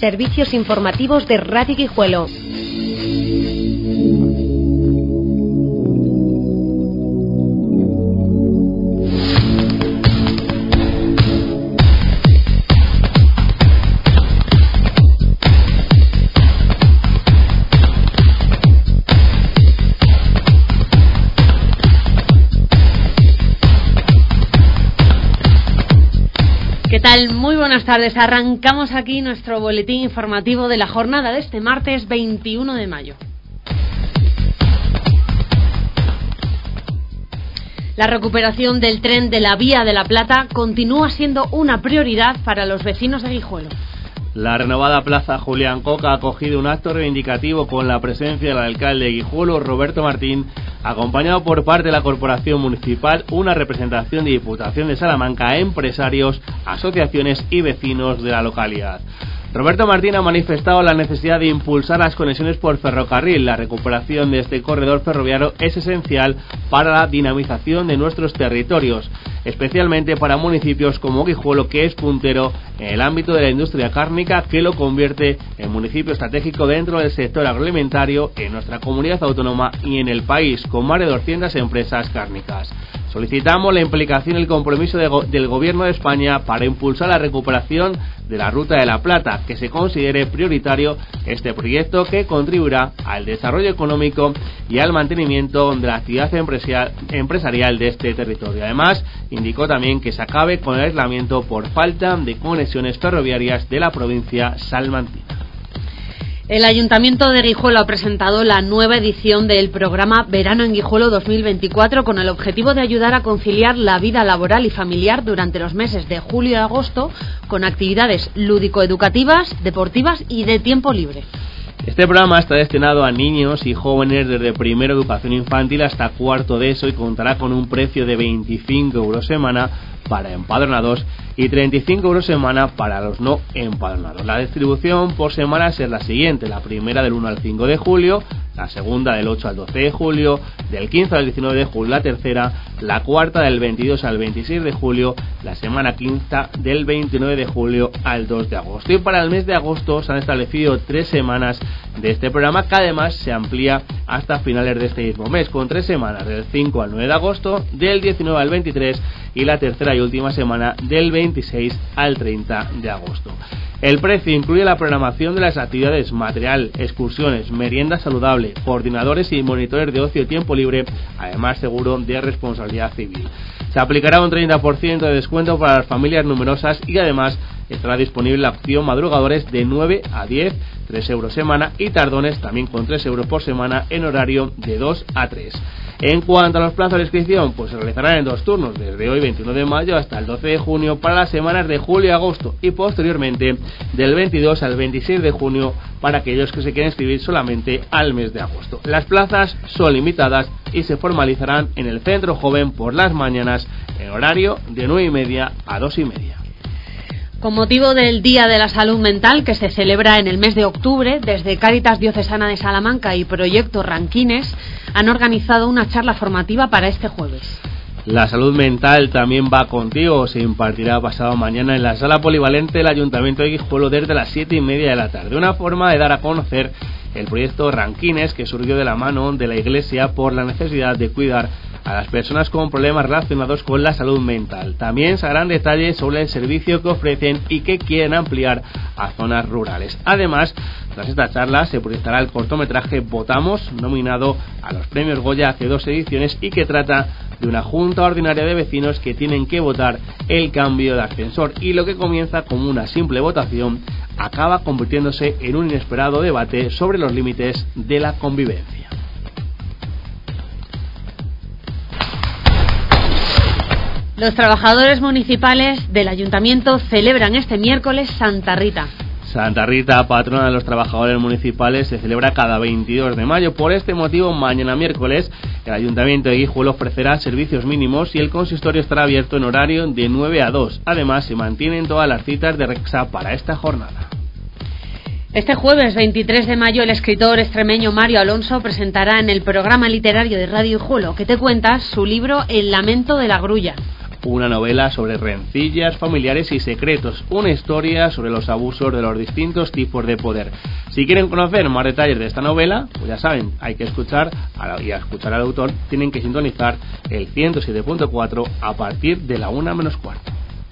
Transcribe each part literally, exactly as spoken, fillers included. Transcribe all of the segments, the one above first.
Servicios informativos de Radio Guijuelo. ¿Qué tal? Muy buenas tardes. Arrancamos aquí nuestro boletín informativo de la jornada de este martes veintiuno de mayo. La recuperación del tren de la Vía de la Plata continúa siendo una prioridad para los vecinos de Guijuelo. La renovada Plaza Julián Coca ha acogido un acto reivindicativo con la presencia del alcalde de Guijuelo, Roberto Martín, acompañado por parte de la Corporación Municipal, una representación de Diputación de Salamanca, empresarios, asociaciones y vecinos de la localidad. Roberto Martín ha manifestado la necesidad de impulsar las conexiones por ferrocarril. La recuperación de este corredor ferroviario es esencial para la dinamización de nuestros territorios, especialmente para municipios como Guijuelo, que es puntero en el ámbito de la industria cárnica, que lo convierte en municipio estratégico dentro del sector agroalimentario en nuestra comunidad autónoma y en el país, con más de doscientas empresas cárnicas. Solicitamos la implicación y el compromiso de go- del Gobierno de España para impulsar la recuperación de la Ruta de la Plata, que se considere prioritario este proyecto que contribuirá al desarrollo económico y al mantenimiento de la actividad empresarial, empresarial de este territorio. Además, indicó también que se acabe con el aislamiento por falta de conexiones ferroviarias de la provincia salmantina. El Ayuntamiento de Guijuelo ha presentado la nueva edición del programa Verano en Guijuelo dos mil veinticuatro con el objetivo de ayudar a conciliar la vida laboral y familiar durante los meses de julio y agosto con actividades lúdico-educativas, deportivas y de tiempo libre. Este programa está destinado a niños y jóvenes desde primero educación infantil hasta cuarto de eso y contará con un precio de veinticinco euros semana para empadronados y treinta y cinco euros semana para los no empadronados. La distribución por semanas es la siguiente: la primera del uno al cinco de julio, la segunda del ocho al doce de julio, del quince al diecinueve de julio la tercera, la cuarta del veintidós al veintiséis de julio, la semana quinta del veintinueve de julio al dos de agosto. Y para el mes de agosto se han establecido tres semanas de este programa, que además se amplía hasta finales de este mismo mes, con tres semanas del cinco al nueve de agosto, del diecinueve al veintitrés y la tercera y última semana del veintiséis al treinta de agosto. El precio incluye la programación de las actividades, material, excursiones, merienda saludable, coordinadores y monitores de ocio y tiempo libre, además seguro de responsabilidad civil. Se aplicará un treinta por ciento de descuento para las familias numerosas y además estará disponible la opción madrugadores de nueve a diez, tres euros semana, y tardones también con tres euros por semana en horario de dos a tres. En cuanto a los plazos de inscripción, pues se realizarán en dos turnos, desde hoy veintiuno de mayo hasta el doce de junio para las semanas de julio y agosto, y posteriormente del veintidós al veintiséis de junio para aquellos que se quieran inscribir solamente al mes de agosto. Las plazas son limitadas y se formalizarán en el Centro Joven por las mañanas en horario de nueve y media a dos y media. Con motivo del Día de la Salud Mental, que se celebra en el mes de octubre, desde Cáritas Diocesana de Salamanca y Proyecto Ranquines han organizado una charla formativa para este jueves. La salud mental también va contigo. Se impartirá pasado mañana en la sala polivalente del Ayuntamiento de Guijuelo desde las siete y media de la tarde. Una forma de dar a conocer el proyecto Ranquines, que surgió de la mano de la Iglesia por la necesidad de cuidar a las personas con problemas relacionados con la salud mental. También se harán detalles sobre el servicio que ofrecen y que quieren ampliar a zonas rurales. Además, tras esta charla se proyectará el cortometraje Votamos, nominado a los premios Goya hace dos ediciones y que trata de una junta ordinaria de vecinos que tienen que votar el cambio de ascensor, y lo que comienza como una simple votación acaba convirtiéndose en un inesperado debate sobre los límites de la convivencia. Los trabajadores municipales del ayuntamiento celebran este miércoles Santa Rita. Santa Rita, patrona de los trabajadores municipales, se celebra cada veintidós de mayo. Por este motivo, mañana miércoles, el Ayuntamiento de Guijuelo ofrecerá servicios mínimos y el consistorio estará abierto en horario de nueve a dos. Además, se mantienen todas las citas de Rexa para esta jornada. Este jueves veintitrés de mayo el escritor extremeño Mario Alonso presentará en el programa literario de Radio Guijuelo, ¿Qué te cuentas?, su libro El lamento de la grulla. una novela sobre rencillas familiares y secretos, una historia sobre los abusos de los distintos tipos de poder. Si quieren conocer más detalles de esta novela, pues ya saben, hay que escuchar a, y a escuchar al autor tienen que sintonizar el ciento siete punto cuatro a partir de la una menos cuarto.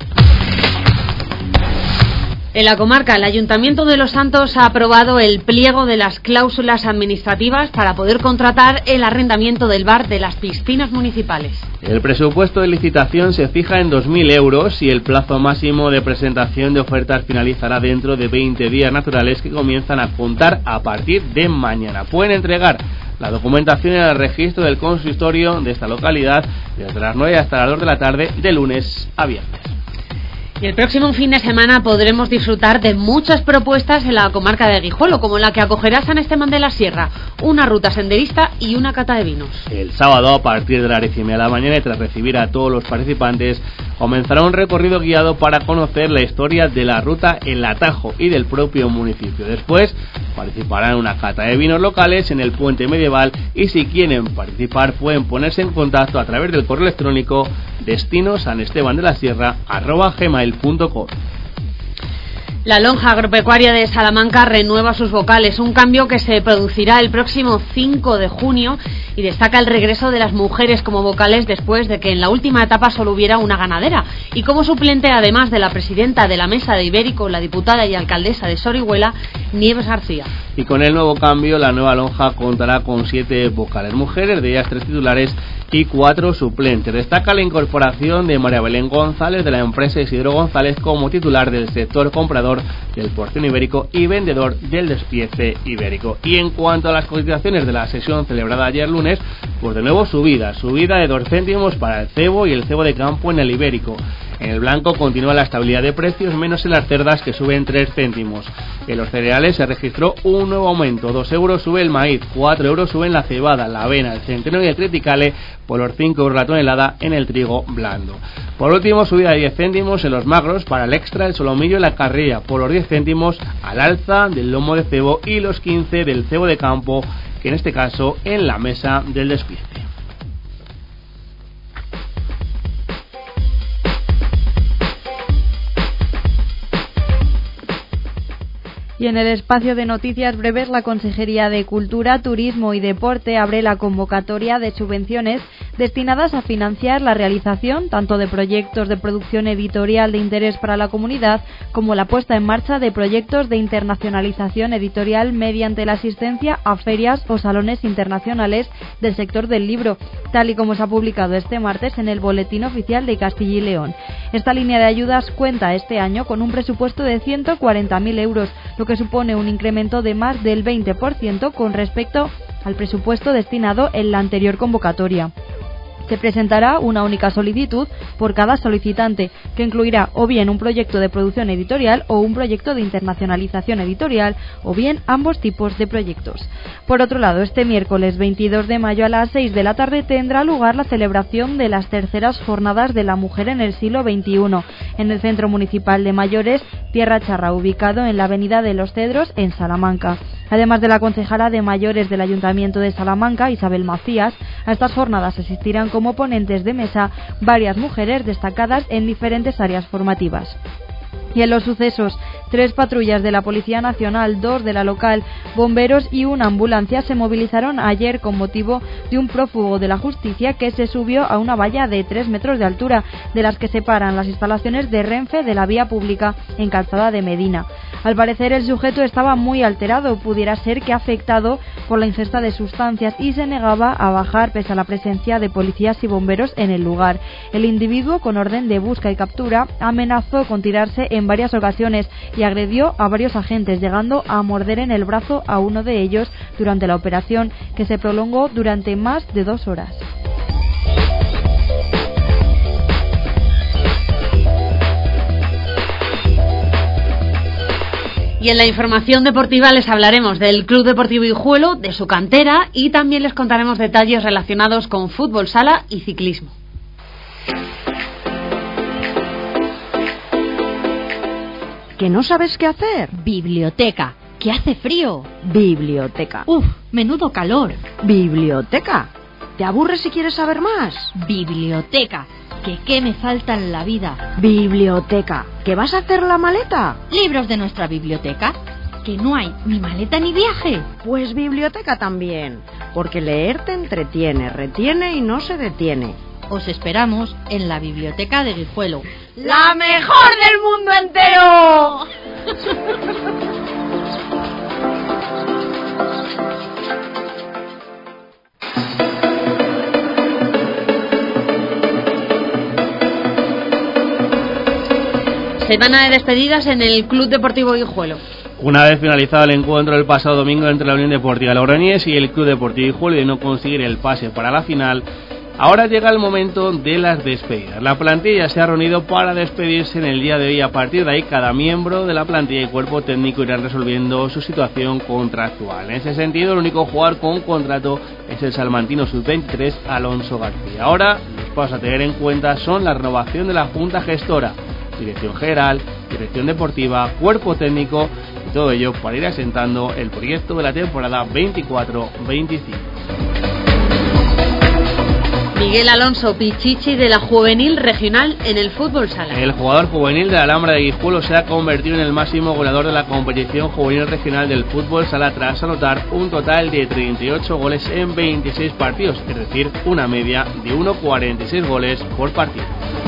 En la comarca, el Ayuntamiento de Los Santos ha aprobado el pliego de las cláusulas administrativas para poder contratar el arrendamiento del bar de las piscinas municipales. El presupuesto de licitación se fija en dos mil euros y el plazo máximo de presentación de ofertas finalizará dentro de veinte días naturales que comienzan a contar a partir de mañana. Pueden entregar la documentación en el registro del consistorio de esta localidad desde las nueve hasta las dos de la tarde de lunes a viernes. Y el próximo fin de semana podremos disfrutar de muchas propuestas en la comarca de Guijuelo, como la que acogerá San Esteban de la Sierra, una ruta senderista y una cata de vinos. El sábado, a partir de las diez y media de la mañana, y tras recibir a todos los participantes, comenzará un recorrido guiado para conocer la historia de la ruta El Atajo y del propio municipio. Después, participarán en una cata de vinos locales en el puente medieval, y si quieren participar pueden ponerse en contacto a través del correo electrónico destino sanestebandelasierra arroba gmail punto com. La lonja agropecuaria de Salamanca renueva sus vocales, un cambio que se producirá el próximo cinco de junio, y destaca el regreso de las mujeres como vocales después de que en la última etapa solo hubiera una ganadera, y como suplente además de la presidenta de la Mesa de Ibérico, la diputada y alcaldesa de Sorihuela, Nieves García. Y con el nuevo cambio, la nueva lonja contará con siete vocales mujeres, de ellas tres titulares y cuatro suplentes. Destaca la incorporación de María Belén González de la empresa Isidro González como titular del sector comprador del porcino ibérico y vendedor del despiece ibérico. Y en cuanto a las cotizaciones de la sesión celebrada ayer lunes, pues de nuevo subida, subida de dos céntimos para el cebo y el cebo de campo en el ibérico. En el blanco continúa la estabilidad de precios, menos en las cerdas, que suben tres céntimos. En los cereales se registró un nuevo aumento, dos euros sube el maíz, cuatro euros suben la cebada, la avena, el centeno y el triticale, por los cinco euros la tonelada en el trigo blando. Por último, subida de diez céntimos en los magros para el extra, el solomillo y la carrilla, por los diez céntimos al alza del lomo de cebo y los quince del cebo de campo, que en este caso en la mesa del despiece. Y en el espacio de noticias breves, la Consejería de Cultura, Turismo y Deporte abre la convocatoria de subvenciones destinadas a financiar la realización tanto de proyectos de producción editorial de interés para la comunidad como la puesta en marcha de proyectos de internacionalización editorial mediante la asistencia a ferias o salones internacionales del sector del libro, tal y como se ha publicado este martes en el Boletín Oficial de Castilla y León. Esta línea de ayudas cuenta este año con un presupuesto de ciento cuarenta mil euros, lo que supone un incremento de más del veinte por ciento con respecto al presupuesto destinado en la anterior convocatoria. Se presentará una única solicitud por cada solicitante, que incluirá o bien un proyecto de producción editorial o un proyecto de internacionalización editorial, o bien ambos tipos de proyectos. Por otro lado, este miércoles veintidós de mayo a las seis de la tarde tendrá lugar la celebración de las terceras Jornadas de la Mujer en el siglo veintiuno en el Centro Municipal de Mayores Tierra Charra, ubicado en la Avenida de los Cedros, en Salamanca. Además de la concejala de Mayores del Ayuntamiento de Salamanca, Isabel Macías, a estas jornadas asistirán como ponentes de mesa varias mujeres destacadas en diferentes áreas formativas. Y en los sucesos, tres patrullas de la Policía Nacional, dos de la local, bomberos y una ambulancia se movilizaron ayer con motivo de un prófugo de la justicia que se subió a una valla de tres metros de altura, de las que separan las instalaciones de Renfe de la vía pública en Calzada de Medina. Al parecer, el sujeto estaba muy alterado, pudiera ser que afectado por la ingesta de sustancias, y se negaba a bajar pese a la presencia de policías y bomberos en el lugar. El individuo, con orden de busca y captura, amenazó con tirarse en varias ocasiones y agredió a varios agentes, llegando a morder en el brazo a uno de ellos durante la operación, que se prolongó durante más de dos horas. Y en la información deportiva les hablaremos del Club Deportivo Guijuelo, de su cantera, y también les contaremos detalles relacionados con fútbol sala y ciclismo. ¿Que no sabes qué hacer? Biblioteca. ¿Que hace frío? Biblioteca. Uf, menudo calor. Biblioteca. ¿Te aburres si quieres saber más? Biblioteca, que qué me falta en la vida. Biblioteca, ¿que vas a hacer la maleta? Libros de nuestra biblioteca, que no hay ni maleta ni viaje. Pues biblioteca también, porque leer te entretiene, retiene y no se detiene. Os esperamos en la biblioteca de Guijuelo. ¡La mejor del mundo entero! Semana de despedidas en el Club Deportivo Guijuelo. Una vez finalizado el encuentro el pasado domingo entre la Unión Deportiva Logroñés y el Club Deportivo Guijuelo y de no conseguir el pase para la final, ahora llega el momento de las despedidas. La plantilla se ha reunido para despedirse en el día de hoy. A partir de ahí, cada miembro de la plantilla y cuerpo técnico irán resolviendo su situación contractual. En ese sentido, el único jugador con contrato es el salmantino sub veintitrés Alonso García. Ahora, los pasos a tener en cuenta son la renovación de la Junta Gestora, Dirección General, Dirección Deportiva, Cuerpo Técnico y todo ello para ir asentando el proyecto de la temporada veinticuatro veinticinco. Miguel Alonso Pichichi de la Juvenil Regional en el fútbol sala. El jugador juvenil de la Alhambra de Guijuelo se ha convertido en el máximo goleador de la competición juvenil regional del fútbol sala tras anotar un total de treinta y ocho goles en veintiséis partidos, es decir, una media de uno coma cuarenta y seis goles por partido.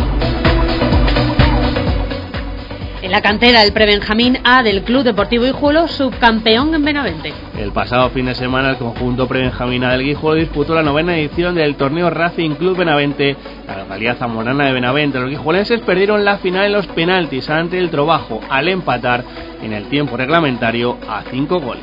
En la cantera, el Prebenjamín A del Club Deportivo Guijuelo, subcampeón en Benavente. El pasado fin de semana, el conjunto Prebenjamín A del Guijuelo disputó la novena edición del torneo Racing Club Benavente, la localidad zamorana de Benavente. Los guijuelenses perdieron la final en los penaltis ante el Trobajo, al empatar en el tiempo reglamentario a cinco goles.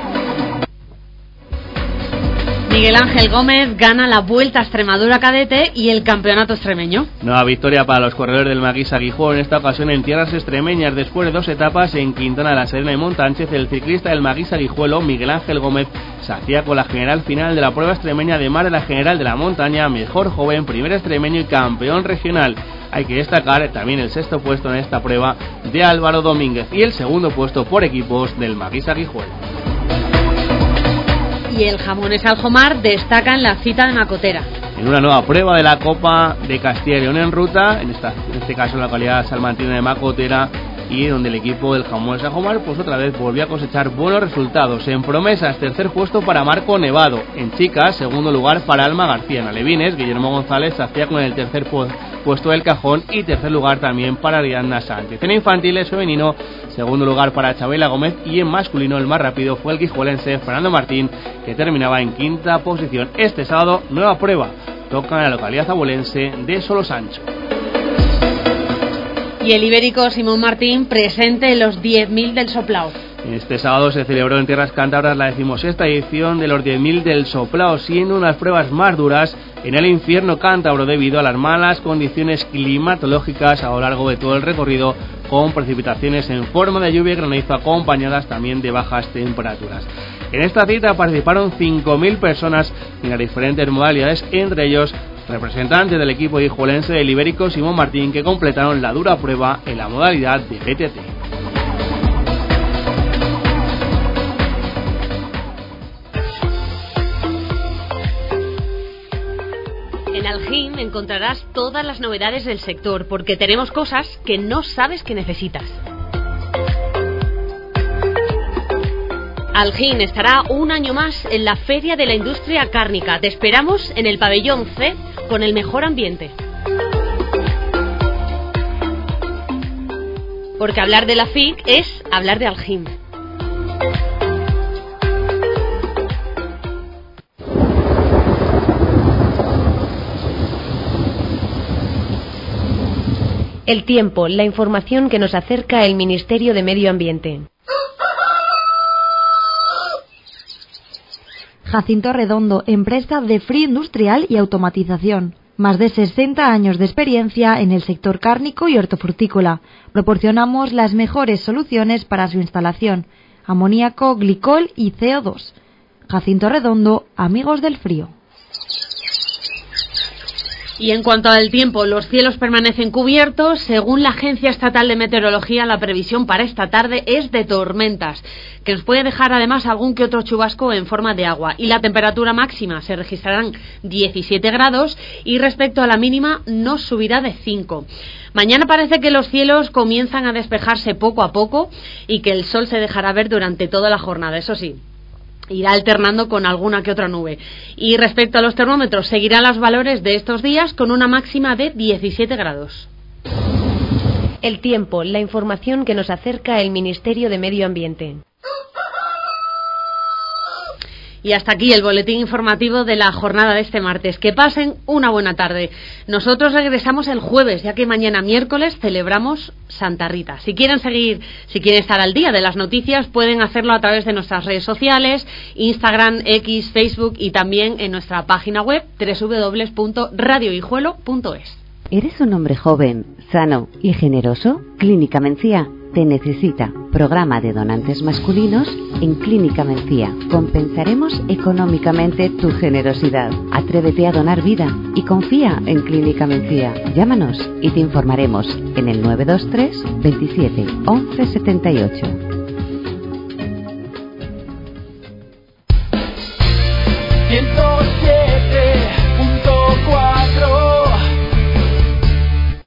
Miguel Ángel Gómez gana la Vuelta a Extremadura Cadete y el Campeonato Extremeño. Nueva victoria para los corredores del Maguisa Guijuelo, en esta ocasión en tierras extremeñas. Después de dos etapas en Quintana, La Serena y Montánchez, el ciclista del Maguisa Guijuelo, Miguel Ángel Gómez, se hacía con la general final de la prueba extremeña, además de la general de la montaña, mejor joven, primer extremeño y campeón regional. Hay que destacar también el sexto puesto en esta prueba de Álvaro Domínguez y el segundo puesto por equipos del Maguisa Guijuelo. Y el Jamones Aljomar destaca en la cita de Macotera. En una nueva prueba de la Copa de Castilla y León en ruta, en, esta, en este caso en la localidad salmantina de Macotera, y donde el equipo del Jamones Aljomar pues otra vez volvió a cosechar buenos resultados. En promesas, tercer puesto para Marco Nevado. En chicas, segundo lugar para Alma García. En alevines, Guillermo González se hacía con el tercer pu- puesto del cajón y tercer lugar también para Ariadna Sánchez. En infantiles femenino, segundo lugar para Chabela Gómez, y en masculino el más rápido fue el guijuelense Fernando Martín, que terminaba en quinta posición. Este sábado, nueva prueba, toca en la localidad abulense de Solosancho. Y el ibérico Simón Martín presente en los diez mil del Soplao. Este sábado se celebró en Tierras Cántabras la decimosexta edición de los diez mil del Soplao, siendo unas pruebas más duras en el infierno cántabro debido a las malas condiciones climatológicas a lo largo de todo el recorrido, con precipitaciones en forma de lluvia y granizo acompañadas también de bajas temperaturas. En esta cita participaron cinco mil personas en las diferentes modalidades, entre ellos representantes del equipo guijuelense del ibérico Simón Martín, que completaron la dura prueba en la modalidad de G T T. En Algim encontrarás todas las novedades del sector, porque tenemos cosas que no sabes que necesitas. Algim estará un año más en la Feria de la Industria Cárnica. Te esperamos en el pabellón C con el mejor ambiente. Porque hablar de la F I C es hablar de Algim. El tiempo, la información que nos acerca el Ministerio de Medio Ambiente. Jacinto Redondo, empresa de frío industrial y automatización. Más de sesenta años de experiencia en el sector cárnico y hortofrutícola. Proporcionamos las mejores soluciones para su instalación: amoníaco, glicol y C O dos. Jacinto Redondo, amigos del frío. Y en cuanto al tiempo, los cielos permanecen cubiertos. Según la Agencia Estatal de Meteorología, la previsión para esta tarde es de tormentas, que nos puede dejar además algún que otro chubasco en forma de agua. Y la temperatura máxima se registrarán diecisiete grados y respecto a la mínima no subirá de cinco. Mañana parece que los cielos comienzan a despejarse poco a poco y que el sol se dejará ver durante toda la jornada, eso sí. Irá alternando con alguna que otra nube. Y respecto a los termómetros, seguirán los valores de estos días con una máxima de diecisiete grados. El tiempo, la información que nos acerca el Ministerio de Medio Ambiente. Y hasta aquí el boletín informativo de la jornada de este martes. Que pasen una buena tarde. Nosotros regresamos el jueves, ya que mañana miércoles celebramos Santa Rita. Si quieren seguir, si quieren estar al día de las noticias, pueden hacerlo a través de nuestras redes sociales, Instagram, X, Facebook y también en nuestra página web doble u doble u doble u punto radio guijuelo punto es. ¿Eres un hombre joven, sano y generoso? Clínica Mencía te necesita. Programa de donantes masculinos en Clínica Mencía. Compensaremos económicamente tu generosidad. Atrévete a donar vida y confía en Clínica Mencía. Llámanos y te informaremos en el nueve dos tres veintisiete once setenta y ocho.